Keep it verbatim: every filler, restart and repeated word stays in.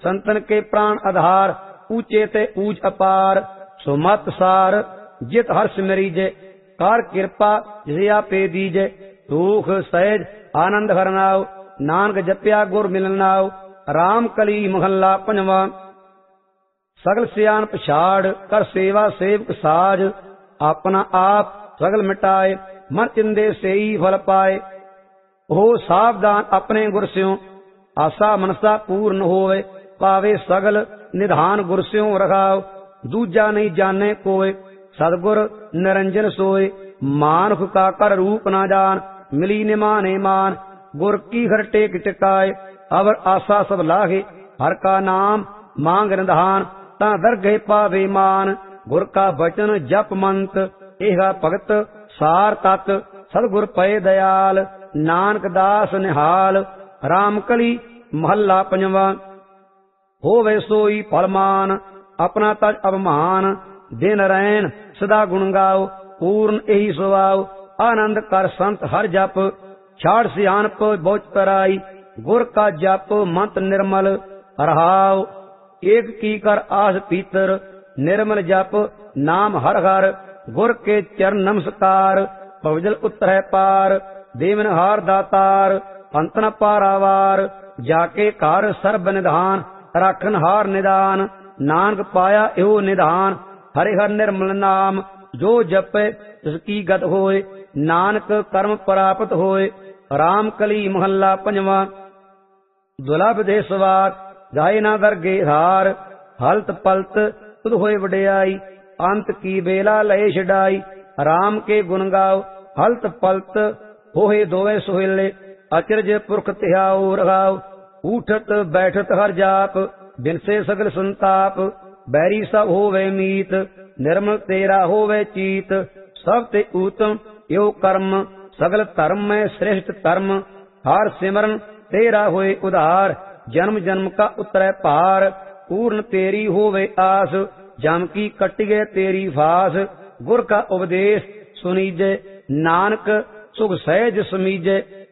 संतन के प्राण आधार, ऊंचे ते ऊंच अपार। सुमत सार जित हर्ष मरीजे, कार कृपा जिसे आपे दीजे। दुख सहज आनंद हरनाओ, नानक जप्या गुर मिलनाओ। राम कली महला पंजवा। सगल सियान पछाड़, कर सेवा सेवक साज। अपना आप सगल मिटाए, मन चिंदे सेई फल पाए। हो सावधान अपने गुर स्यों, आशा मनसा पूर्ण होवे। पावे सगल निधान गुर स्यों रखाओ, दूजा नहीं जाने कोय। सतगुर निरंजन सोय, मानुख का कर रूप ना जान। मिली निमाने मान, गुर की हर टेक टिकाए। अवर आशा सब लागे, हर का नाम मांग निधान। ता दरगह पावे मान, गुर का बचन जप मंत। एहा भगत सार तत, सतगुर पए दयाल। नानक दास निहाल, राम कली महला पंजवा। होवे सोई फलमान, अपना तज अवमान। दिन रैन सदा गुण गाओ, पूर्ण यही सुभाओ। आनंद कर संत हर जप, छाड़ सियानप बोझ तराई। गुर का जप मंत्र निर्मल रहाओ, एक की कर आस पीतर। निर्मल जप नाम हर हर, गुर के चरण नमस्कार। भवजल उतर पार, देवन हार दातार। अंतन पारावार, जाके कार सर्ब निधान। राखन हार निदान, नानक पाया एहो निधान। हरि हर निर्मल नाम, जो जपे इसकी गत होए। नानक कर्म प्राप्त होए। राम कली महला पंजवा। दुलभ देसवार, जाए ना दरगे हार। हलत पलत तुद होए वडियाई, अंत की बेला लय छडाई। राम के गुण गाओ, हलत पलत होए दोए सोहेले। अचरज पुरख तिहाऊ रघाओ, उठत बैठत हर जाप। बिनसे सगल संताप, बैरी सब होवे मीत। निर्मल तेरा होवे चीत, सब ते उत्तम यो कर्म। सगल धर्म में श्रेष्ठ धर्म, हर सिमरन तेरा होए उधार। जन्म जन्म का उतरै पार, पूर्ण तेरी होवे आस। जम की कटिगे तेरी फास, गुर का उपदेश सुनीजे। नानक सुख सहज समीजे,